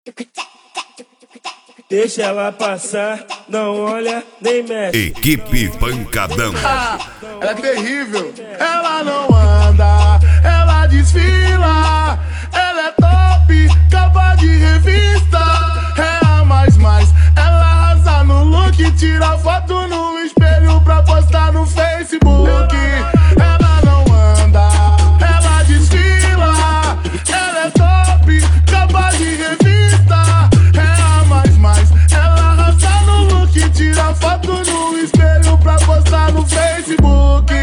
Deixa ela passar, não olha nem mexe. Equipe Pancadão. Ela é terrível. Ela não anda, ela desfila. Ela é top, capa de revista. É a mais. Ela arrasa no look, tira foto no espelho pra postar no Facebook. Ela não anda, ela desfila. Ela é top, capa de revista. É a mais. Ela arrasa no look, tira foto no espelho pra postar no Facebook.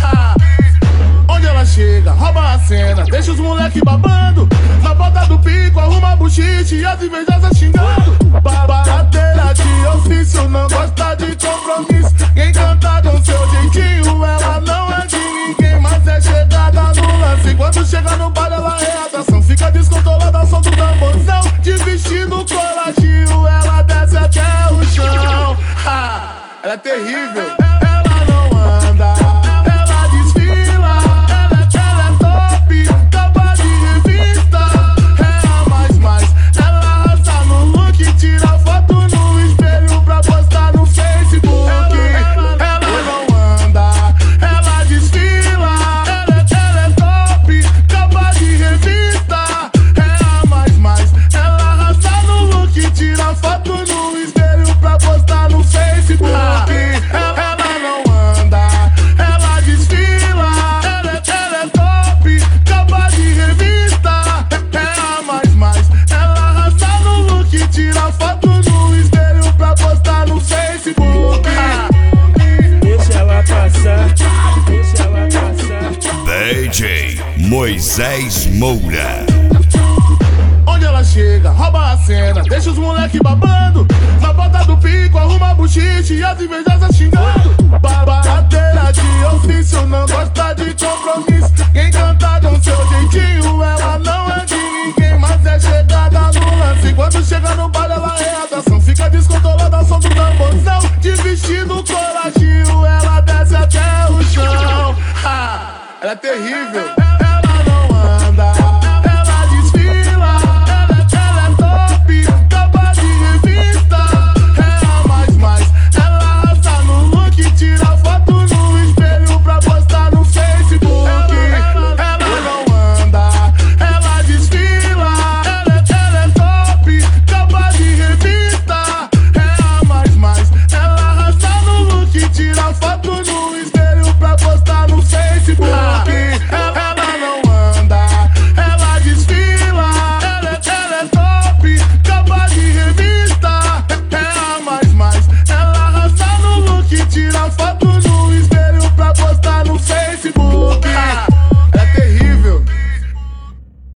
Onde ela chega, rouba a cena, deixa os moleque babando. Na ponta do pico, arruma buchiche e as invejosas xingando. Barateira de ofício, não gosta de compromisso. Quem canta com seu jeitinho, ela não é de ninguém, mas é chegada no lance. Quando chega no bar, ela é atração. Fica descontrolada, som do tamborzão. De vestido coladinho, ela desce até o chão. Ela é terrível. Ela não anda, ela desfila. Ela é top, capa de revista. É a mais. Ela arrasa no look, tira foto no espelho pra postar no Facebook. Ela não anda, ela desfila. Ela é top, capa de revista. É a mais. Ela arrasa no look, tira foto no espelho pra postar no Facebook. Ela não anda, ela desfila. Ela é top, capa de revista. É a mais. Ela arrasa no look, tira foto no espelho pra postar no Facebook. Deixa ela passar, deixa ela passar. DJ Moisés Moura. Onde ela chega, rouba a cena, deixa os moleque babando. Na ponta do pico, arruma buchiche e as invejosas xingando. Barateira de ofício, não gosta de compromisso. Quem canta com seu jeitinho, ela não é de ninguém, mas é chegada no lance. Quando chega no bar, ela é atração. Fica descontrolada, som do tamborzão. De vestido coladinho, ela desce até o chão. Ela é terrível. Ela não anda, ela desfila. Ela é top, capa de revista. É a mais. Ela arrasa no look, tira foto no espelho pra postar no Facebook. Ela não anda, ela desfila. Ela é top, capa de revista. É a mais. Ela arrasa no look, tira foto no espelho pra postar no Facebook. Ela não anda, ela desfila. Ela é top, capa de revista. É a mais. Ela arrasa no look, tira foto